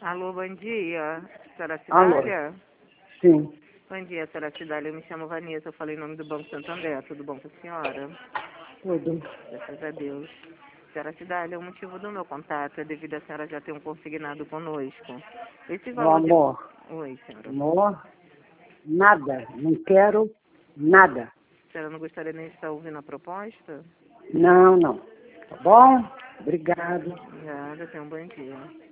Alô, bom dia. Senhora Alô. Cidália? Sim, Bom dia, senhora Cidália. Eu me chamo Vanessa, eu falei em nome do Banco Santander. Tudo bom com a senhora? tudo. Graças a Deus. Senhora Cidália, o motivo do meu contato é devido a senhora já ter um consignado conosco. Esse Meu valor de... amor, Oi, senhora. amor, nada, não quero nada. A senhora não gostaria nem de estar ouvindo a proposta? Não, não. Tá bom? Obrigado. Obrigada, tenha um bom dia.